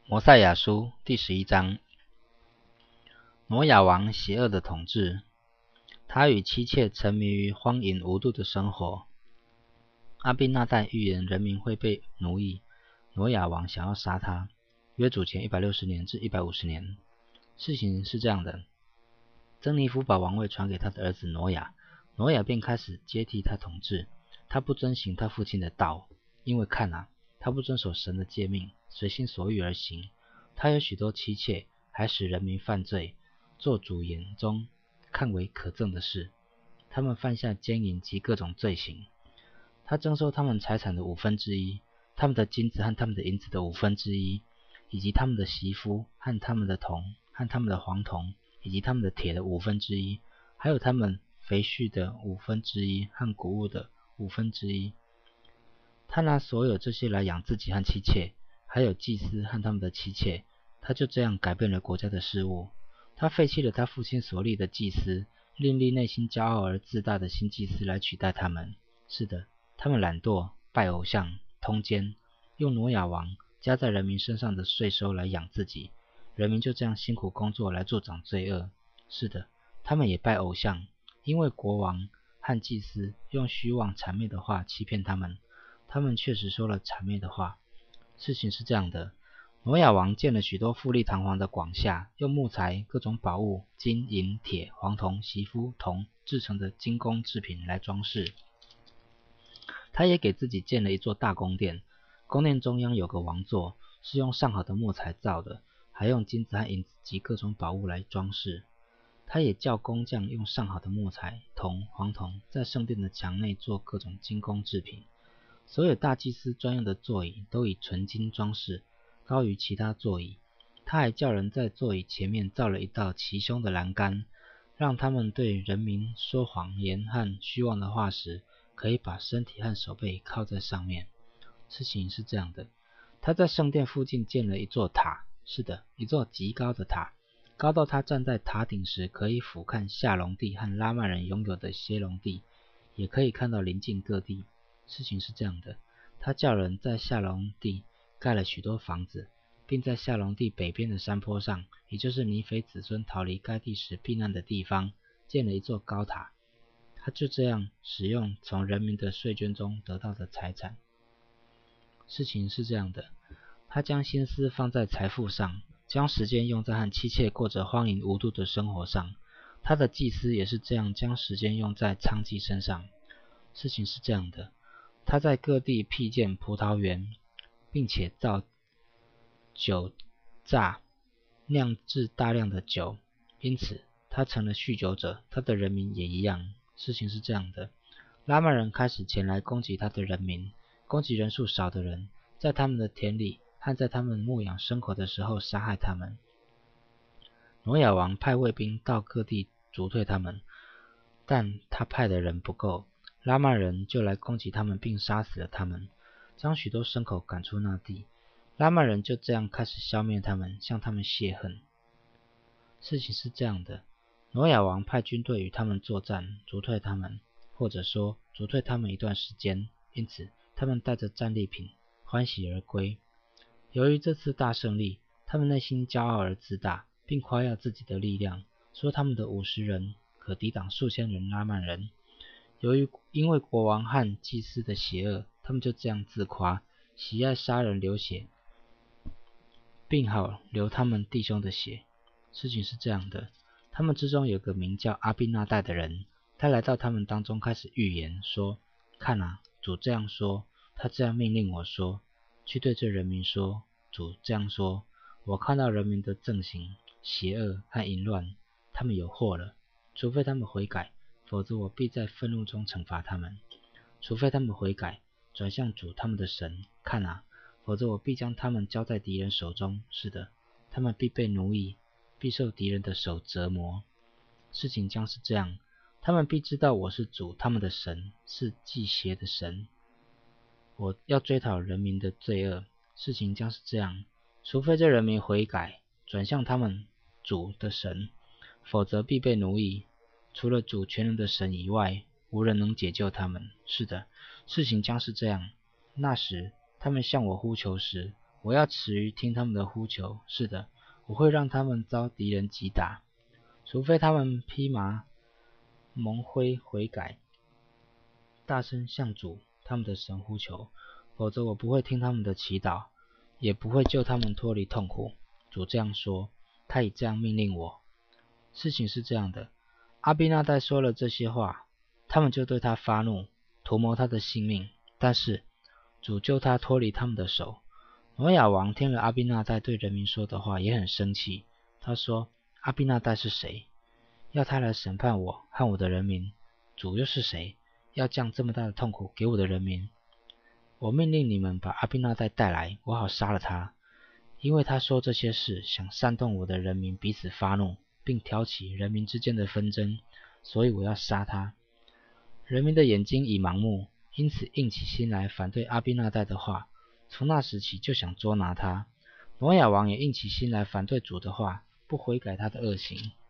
摩赛亚书第11章，挪亚王邪恶的统治，他与妻妾沉迷于荒淫无度的生活。阿宾那代预言人民会被奴役，挪亚王想要杀他，约主前160年至150年。事情是这样的，珍妮弗把王位传给他的儿子挪亚，挪亚便开始接替他统治。他不遵行他父亲的道，因为看啊，他不遵守神的诫命，随心所欲而行。他有许多妻妾，还使人民犯罪，做主眼中看为可憎的事。他们犯下奸淫及各种罪行。他征收他们财产的1/5，他们的金子和他们的银子的1/5，以及他们的媳妇和他们的铜和他们的黄铜，以及他们的铁的1/5，还有他们肥畜的1/5和谷物的1/5。他拿所有这些来养自己和妻妾，还有祭司和他们的妻妾。他就这样改变了国家的事务。他废弃了他父亲所立的祭司，另立内心骄傲而自大的新祭司来取代他们。是的，他们懒惰，拜偶像，通奸，用挪亚王加在人民身上的税收来养自己。人民就这样辛苦工作来助长罪恶。是的，他们也拜偶像，因为国王和祭司用虚妄谄媚的话欺骗他们，他们确实说了谄媚的话。事情是这样的，挪亚王建了许多富丽堂皇的广厦，用木材、各种宝物、金银铁黄铜媳妇铜制成的精工制品来装饰。他也给自己建了一座大宫殿，宫殿中央有个王座，是用上好的木材造的，还用金子和银子及各种宝物来装饰。他也叫工匠用上好的木材、铜、黄铜，在圣殿的墙内做各种精工制品。所有大祭司专用的座椅都以纯金装饰，高于其他座椅。他还叫人在座椅前面造了一道齐胸的栏杆，让他们对人民说谎言和虚妄的话时，可以把身体和手背靠在上面。事情是这样的，他在圣殿附近建了一座塔，是的，一座极高的塔，高到他站在塔顶时可以俯瞰夏隆地和拉曼人拥有的歇隆地，也可以看到邻近各地。事情是这样的，他叫人在夏隆地盖了许多房子，并在夏隆地北边的山坡上，也就是尼腓子孙逃离该地时避难的地方，建了一座高塔。他就这样使用从人民的税捐中得到的财产。事情是这样的，他将心思放在财富上，将时间用在和妻妾过着荒淫无度的生活上。他的祭司也是这样将时间用在娼妓身上。事情是这样的，他在各地辟建葡萄园，并且造酒榨，酿制大量的酒，因此他成了酗酒者，他的人民也一样。事情是这样的，拉曼人开始前来攻击他的人民，攻击人数少的人，在他们的田里和在他们牧养生活的时候杀害他们。挪亚王派卫兵到各地逐退他们，但他派的人不够，拉曼人就来攻击他们，并杀死了他们，将许多牲口赶出那地。拉曼人就这样开始消灭他们，向他们泄恨。事情是这样的，挪亚王派军队与他们作战，逐退他们，或者说逐退他们一段时间，因此他们带着战利品欢喜而归。由于这次大胜利，他们内心骄傲而自大，并夸耀自己的力量，说他们的50人可抵挡数千人拉曼人。因为国王和祭司的邪恶，他们就这样自夸，喜爱杀人流血，并好流他们弟兄的血。事情是这样的，他们之中有个名叫阿宾那代的人，他来到他们当中开始预言，说：看啊，主这样说，他这样命令我说，去对这人民说，主这样说，我看到人民的正行、邪恶和淫乱，他们有祸了，除非他们悔改，否则我必在愤怒中惩罚他们。除非他们悔改，转向主他们的神，看啊，否则我必将他们交在敌人手中。是的，他们必被奴役，必受敌人的手折磨。事情将是这样，他们必知道我是主他们的神，是忌邪的神。我要追讨人民的罪恶。事情将是这样，除非这人民悔改，转向他们主的神，否则必被奴役。除了主全能的神以外，无人能解救他们。是的，事情将是这样。那时，他们向我呼求时， 我要耻于听他们的呼求，是的，我会让他们遭敌人击打，除非他们披麻蒙灰悔改，大声向主他们的神呼求，否则我不会听他们的祈祷，也不会救他们脱离痛苦。主这样说，他已这样命令我。事情是这样的，阿比纳代说了这些话，他们就对他发怒，图谋他的性命，但是主救他脱离他们的手。挪亚王听了阿比纳代对人民说的话，也很生气。他说，阿比纳代是谁？要他来审判我和我的人民？主又是谁？要降这么大的痛苦给我的人民？我命令你们把阿比纳代带来，我好杀了他，因为他说这些事，想煽动我的人民彼此发怒，并挑起人民之间的纷争，所以我要杀他。人民的眼睛已盲目，因此硬起心来反对阿比纳代的话，从那时起就想捉拿他。挪亚王也硬起心来反对主的话，不悔改他的恶行。